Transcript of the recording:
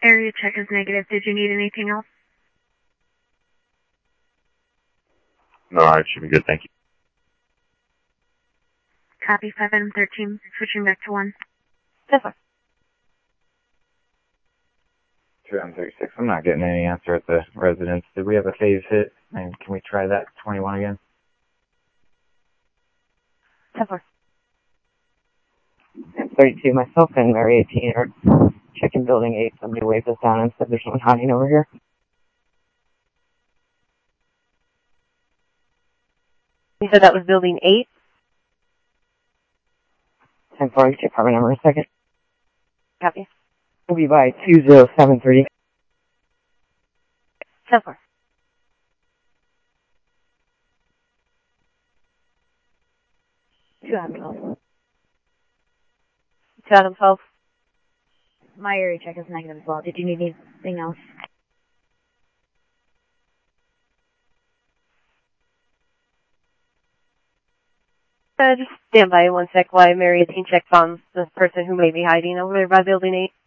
Area check is negative. Did you need anything else? No, it should be good, thank you. Copy 5 Item 13, switching back to 1. Yes, sir. 2M36, I'm not getting any answer at the residence. Did we have a phase hit? And can we try that 21 again? Yes, sir. 32, myself and Mary 18 are checking building 8. Somebody waved us down and said there's someone hiding over here. You said that was building 8? 10-4, get your apartment number in a second. Copy. We'll be by 2073. Yes, sir. Two Adam 2012. My area check is negative as well. Did you need anything else? Just stand by 1 sec while Mary 18 checks on the person who may be hiding over there by building 8.